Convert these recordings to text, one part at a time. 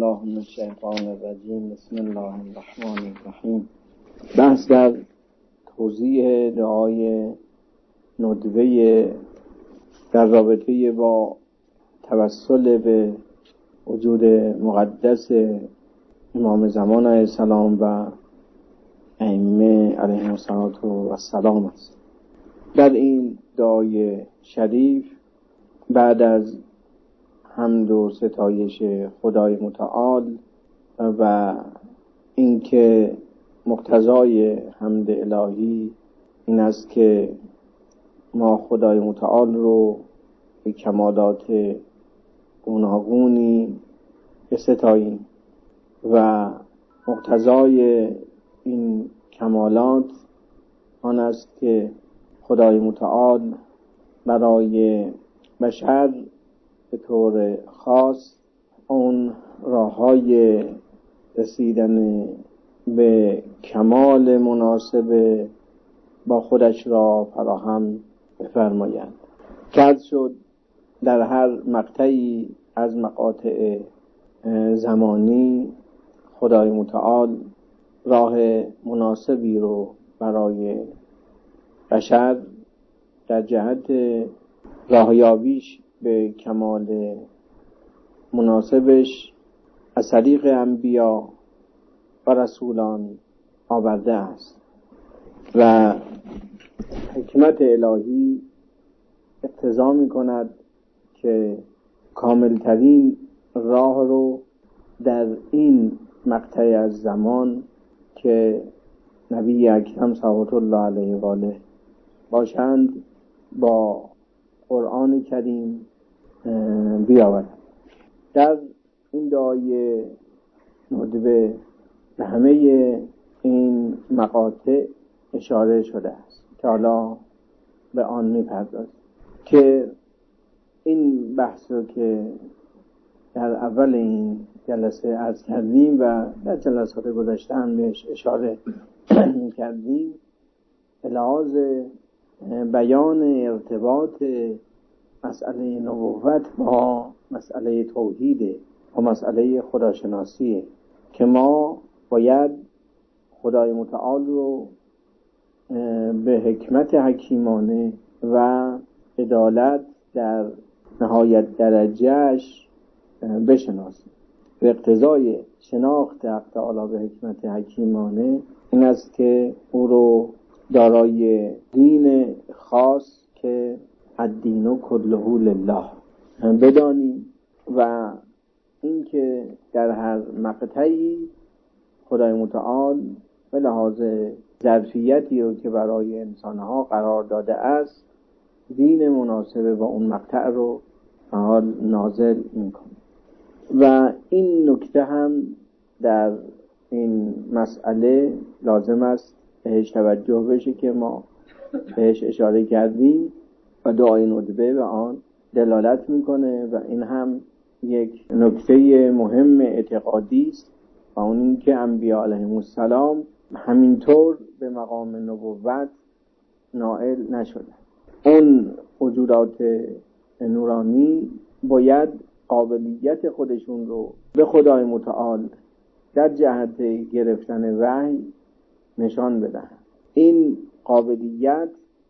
بالله من الشیطان الرجیم. بسم الله الرحمن الرحیم. بحث در توضیح دعای ندبه در رابطه با توسل به وجود مقدس امام زمان علیه السلام و ائمه علیهم السلام است. در این دعای شریف بعد از حمد و ستایش خدای متعال و اینکه مقتضای حمد الهی این است که ما خدای متعال رو به کمالات گوناگونی بستاییم و مقتضای این کمالات آن است که خدای متعال برای بشر به طور خاص اون راه‌های رسیدن به کمال مناسب با خودش را فراهم بفرمایند. که شد در هر مقطعی از مقاطع زمانی خدای متعال راه مناسبی رو برای بشر در جهت راهیابیش به کمال مناسبش از طریق انبیا و رسولان آورده است و حکمت الهی اقتضا می کند که کاملترین راه رو در این مقطع از زمان که نبی اکرم صلوات الله علیه و آله باشند با قرآن کریم بیاورد. در این دعای ندبه به همه این مقاطع اشاره شده است که حالا به آن می‌پردازیم. که این بحث رو که در اول این جلسه عرض کردیم و در جلسات گذشته هم بهش اشاره کردیم، لحاظ بیان ارتباط مسئله نبوت با مسئله توحید و مسئله خداشناسیه که ما باید خدای متعال رو به حکمت حکیمانه و عدالت در نهایت درجهش بشناسیم. به اقتضای شناخت حق تعالی به حکمت حکیمانه این است که او رو دارای دین خاص که الدین کله لله بدانیم و اینکه در هر مقطعی خدای متعال به لحاظ ظرفیتی رو که برای انسانها قرار داده است دین مناسب با اون مقطع رو حال نازل میکنه. و این نکته هم در این مسئله لازم است بهش توجه بشه که ما بهش اشاره کردیم و دعای ندبه به آن دلالت میکنه و این هم یک نکته مهم اعتقادی است و اون این که انبیاء علیهم السلام همینطور به مقام نبوت نائل نشدن. اون وجودات نورانی باید قابلیت خودشون رو به خدای متعال در جهت گرفتن وحی نشان بدن. این قابلیت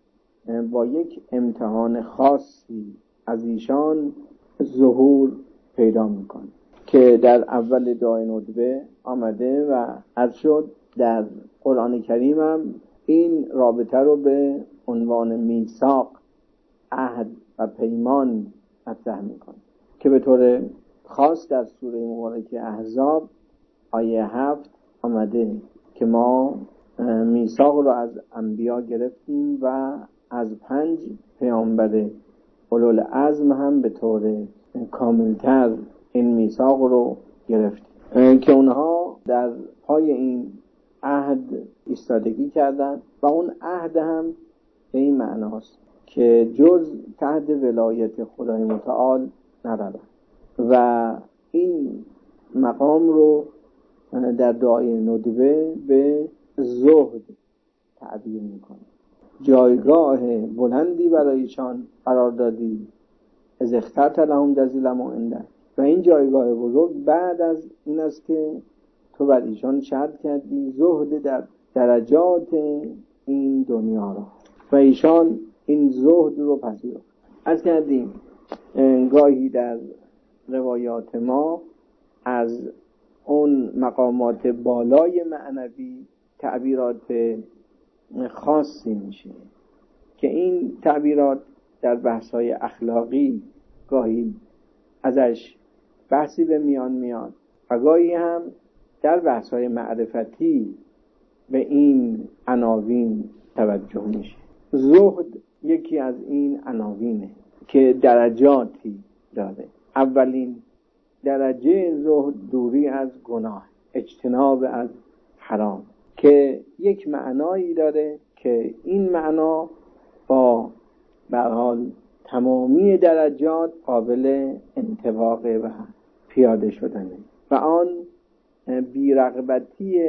با یک امتحان خاصی از ایشان ظهور پیدا میکنه که در اول دعای ندبه آمده و عرض شد. در قرآن کریم هم این رابطه رو به عنوان میثاق، عهد و پیمان مطرح میکنه که به طور خاص در سوره مبارکه احزاب آیه 7 آمده که ما میثاق رو از انبیا گرفتیم و از 5 پیامبر اولوالعزم هم به طور کاملتر این میثاق رو گرفتیم که اونها در پای این عهد ایستادگی کردن و اون عهد هم به این معناست که جز تحت ولایت خدای متعال نروند و این مقام رو در دعای ندبه به زهد تعبیر میکنه. جایگاه بلندی برایشان قرار دادی از اخترت لهم جزیل ما عندک، و این جایگاه بزرگ بعد از این است که تو بر ایشان شرط کردی زهد در درجات این دنیا را و ایشان این زهد رو پذیرفت. از کردیم گاهی در روایات ما از اون مقامات بالای معنوی تعبیرات خاصی میشه که این تعبیرات در بحث‌های اخلاقی گاهی ازش بحثی به میان میاد و گاهی هم در بحث‌های معرفتی به این عناوین توجه میشه. زهد یکی از این عناوینه که درجاتی داره. اولین درجه زهد دوری از گناه، اجتناب از حرام، که یک معنایی داره که این معنا با به هر حال تمامی درجات قابل انطباقه و پیاده شدنه و آن بی‌رغبتی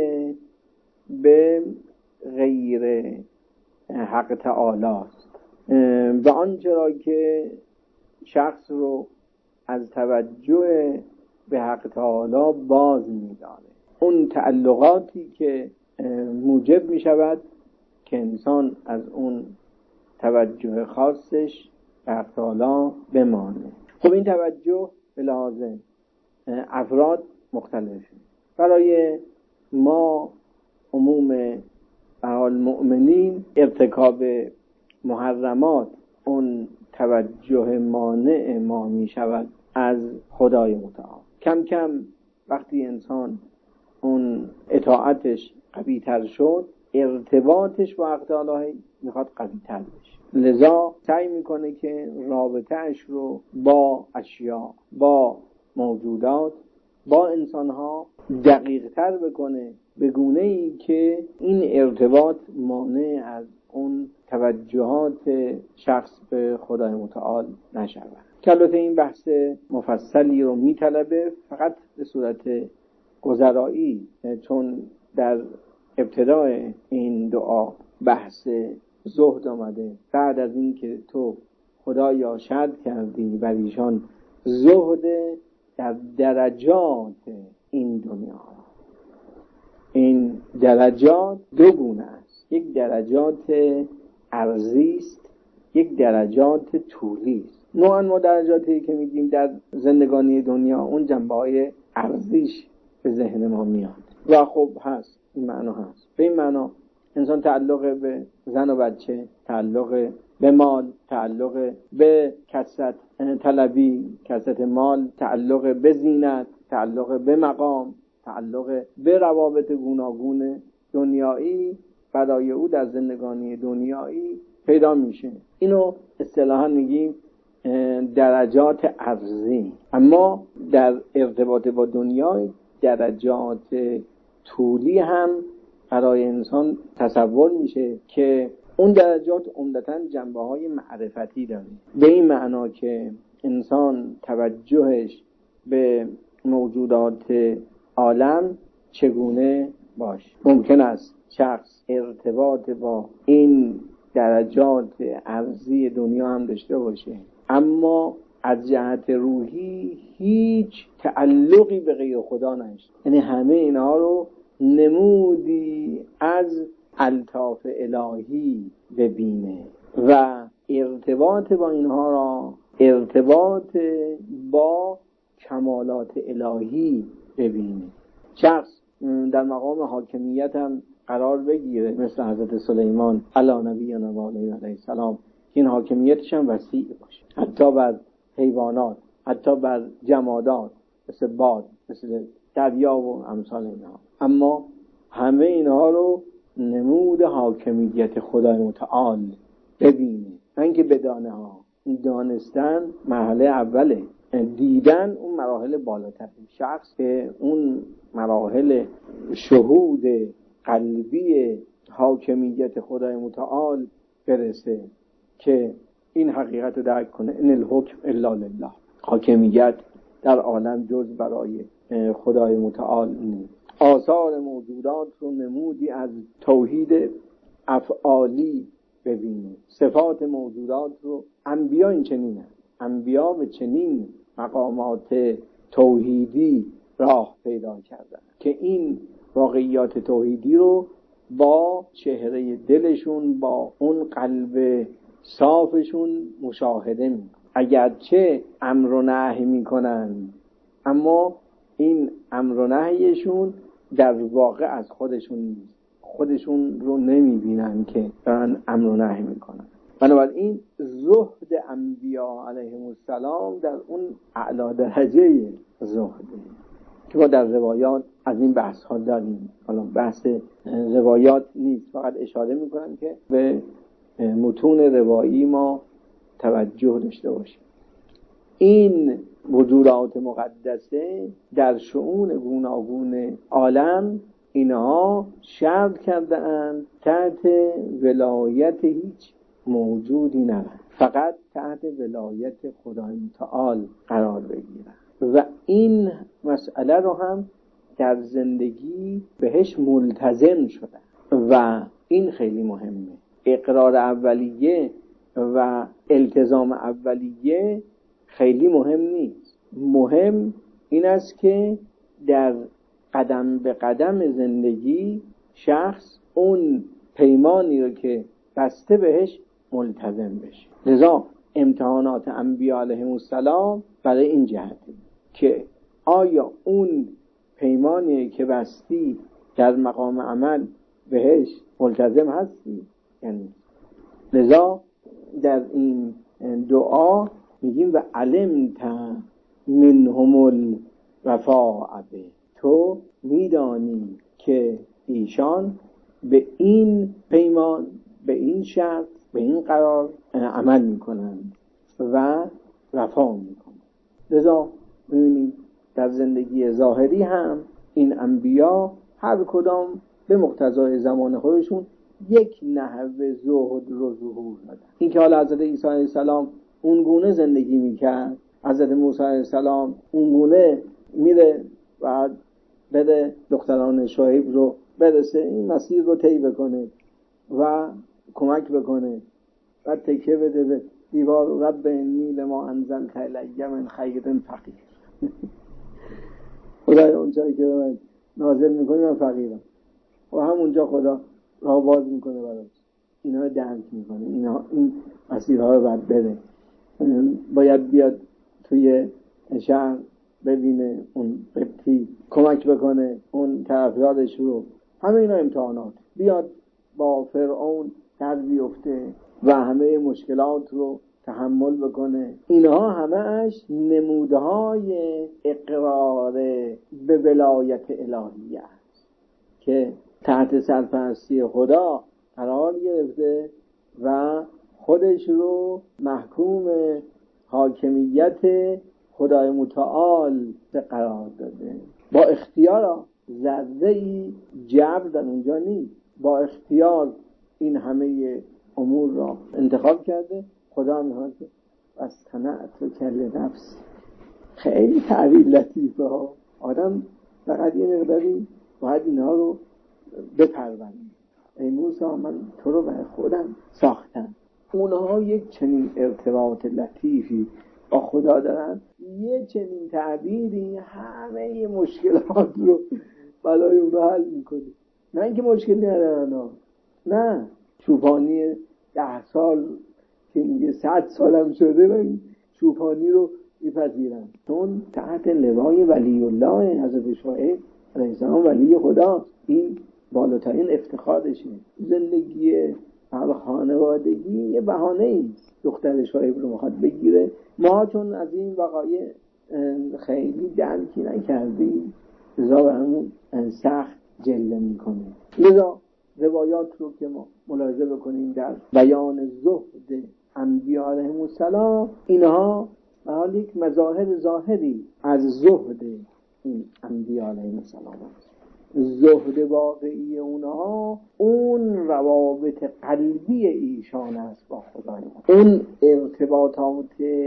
به غیر حق تعالی است و آنچه که شخص رو از توجه به حق تعالی باز می‌داره، اون تعلقاتی که موجب می‌شود که انسان از اون توجه خاصش به حق تعالی بمانه. خب این توجه به لحاظ افراد مختلفه. برای ما عموم المؤمنین ارتکاب محرمات اون توجه مانع ما می شود از خدای متعال. کم کم وقتی انسان اون اطاعتش قوی تر شد، ارتباطش با حق تعالی میخواد قوی تر بشه، لذا سعی میکنه که رابطهش رو با اشیاء، با موجودات، با انسانها دقیق تر بکنه، به گونه ای که این ارتباط مانع از اون توجهات شخص به خدای متعال نشود. که البته این بحث مفصلی رو میطلبه، فقط به صورت گذرایی، چون در ابتدای این دعا بحث زهد آمده. بعد از این که تو خدایا شرط کردی بر ایشان زهد در درجات این دنیا، این درجات دو گونه است، یک درجات ارضی است، یک درجات طولی است. نوعا ما درجاتی که میگیم در زندگانی دنیا، اون جنبه‌های ارضیش به ذهن ما میاد و خب هست، این معنا هست. به این معنا انسان تعلق به زن و بچه، تعلق به مال، تعلق به کثرت طلبی، کثرت مال، تعلق به زینت، تعلق به مقام، تعلق به روابط گوناگون دنیایی برای او در زندگانی دنیایی پیدا میشه. اینو اصطلاحاً میگیم درجات ارضی. اما در ارتباط با دنیا درجات طولی هم برای انسان تصور میشه که اون درجات عمدتاً جنبه‌های معرفتی داره، به این معنا که انسان توجهش به موجودات عالم چگونه باشه. ممکن است شخص ارتباط با این درجات ارضی دنیا هم داشته باشه، اما از جهت روحی هیچ تعلقی به غیر خدا نشه، یعنی همه اینها رو نمودی از الطاف الهی ببینه و ارتباط با اینها را ارتباط با کمالات الهی ببینه. شخص در مقام حاکمیت هم قرار بگیره، مثل حضرت سلیمان علی نبینا و علیه السلام، این حاکمیتش هم وسیع باشه، حتی بر حیوانات، حتی بر جمادات مثل باد، مثل دریا و امثال اینها. اما همه اینها رو نمود حاکمیت خدای متعال ببینه، نه اینکه بدانه ها. دانستن مرحله اوله، دیدن اون مراحل بالاتر. شخص که اون مراحل شهود قلبی حاکمیت خدای متعال برسه که این حقیقت رو درک کنه، ان الحکم الا لله، حاکمیت در عالم جز برای خدای متعال نیست. آثار موجودات رو نمودی از توحید افعالی ببینه، صفات موجودات رو. انبیا این چنین هست، انبیا به چنین مقامات توحیدی راه پیدا کردن که این واقعیات توحیدی رو با چهره دلشون، با اون قلب صافشون مشاهده میکنن. اگرچه امر و نهی میکنن، اما این امر و نهیشون در واقع از خودشون رو نمیبینن که دارن امر و نهی میکنن. بنابراین زهد انبیا علیهم السلام در اون اعلی درجه زهده که ما در روایات از این بحث ها داریم. حالا بحث روایات نیست، فقط اشاره میکنم که به متون روایی ما توجه داشته باشیم. این وجودات مقدسه در شؤون گوناگون عالم اینها شرط کرده اند تحت ولایت هیچ موجودی نرند، فقط تحت ولایت خدای متعال قرار بگیرند و این مسئله رو هم در زندگی بهش ملتزم شدن و این خیلی مهمه. اقرار اولیه و التزام اولیه خیلی مهم نیست. مهم این است که در قدم به قدم زندگی شخص اون پیمانی رو که بسته بهش ملتزم بشه. لذا امتحانات انبیاء علیهم السلام برای این جهته که آیا اون پیمانی که بستی در مقام عمل بهش ملتزم هستی یعنی. لذا در این دعا میگیم و علمت منهم الوفاء به، تو میدانی که ایشان به این پیمان، به این شرط، به این قرار عمل میکنند و وفا میکنند. لذا میبینیم در زندگی ظاهری هم این انبیا هر کدام به مقتضای زمان خودشون یک نحو زهد رو ظهور دادن. این که حالا حضرت عیسی علیه السلام اون گونه زندگی میکرد، حضرت موسی علیه السلام اون گونه میره و بده دختران شعیب رو برسه، این مسیر رو طی بکنه و کمک بکنه و تکیه بده به دیوار، رب انی لما انزلت الی من خیر فقیر. خدای اونجایی که من نازل میکنی من فقیرم و همونجا خدا راه باز میکنه براش، اینا رو درک میکنه، این مسیرها رو باید بره. باید بیاد توی شهر ببینه اون قبطی، کمک بکنه اون طرفدارش رو، همه اینا امتحانات. بیاد با فرعون در بیفته و همه مشکلات رو تحمل بکنه. اینها همه‌اش نمودهای اقرار به ولایت الهیه است که تحت سرپرستی خدا قرار گرفته و خودش رو محکوم حاکمیت خدای متعال به قرار داده. با اختیار، ذره‌ای جبر در اونجا نیست، با اختیار این همه امور را انتخاب کرده. خدا می‌خواد که واصطنعت کل نفس. خیلی تعبیر لطیفه ها. آدم فقط یه مقداری باید اینها رو بپرورن. ای موسی من تو رو برای خودم ساختم. اونها یک چنین ارتباط لطیفی با خدا دارن، یه چنین تعبیری همه مشکلات رو برای اونها حل میکنه. نه اینکه مشکلی ندارن، نه چوپانی 10 سال که میگه 100 سالم شده من چوپانی رو میپذیرن، چون تحت لوای ولی الله حضرت شعیب علیه السلام ولی خدا، این بالاترین افتخارشه. زندگی خانوادگی یه بهانه است، دختر شعیب رو میخواد بگیره. ما چون از این وقایع خیلی درکی نکردیم لذا به همون سخت جلوه میکنه. لذا روایات رو که ما ملاحظه بکنیم در بیان زهد انبیاء علیهم السلام، اینها حال یک مظاهر ظاهری از زهد این انبیاء علیهم السلام است. زهد واقعی اونها اون روابط قلبی ایشان است با خدای، اون ارتباطات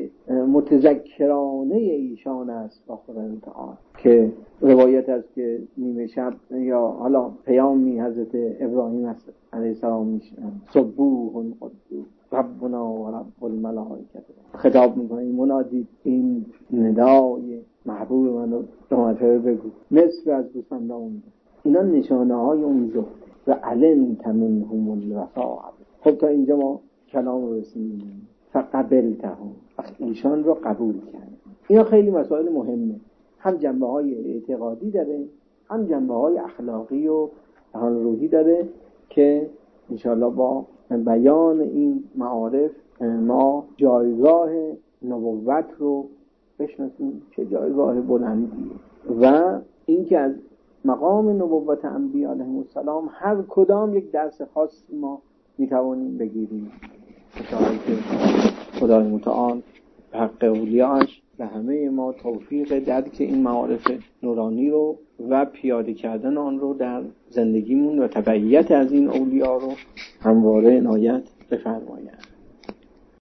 متذکرانه ایشان است با خدای تعالی که روایت است که نیمه شب یا حالا پیامی حضرت ابراهیم علیه السلام میشنن، سبوح قدوس ربنا و رب الملائکه، خطاب میکنه، این منادی، این ندای محبوب منو رحمت‌های بگو، نصف از گوسفندان. اینا نشانه های اون زهد و علمت منهم الوفاء. خب تا اینجا ما کلام رو رسیدیم. فقبلتهم، ایشان رو قبول کرد. اینا خیلی مسائل مهمه، هم جنبه های اعتقادی داره، هم جنبه های اخلاقی و روحی داره که انشاءالله با بیان این معارف ما جایگاه نبوت رو بشناسیم، چه جایگاه بلندیه، و اینکه از مقام نبوت انبیاء علیهم السلام هر کدام یک درس خاصی ما میتوانیم بگیریم. که خدای متعال به حق اولیاءش به همه ما توفیق درک این معارف نورانی رو و پیاده کردن آن رو در زندگیمون و تبعیت از این اولیا رو همواره عنایت بفرماید.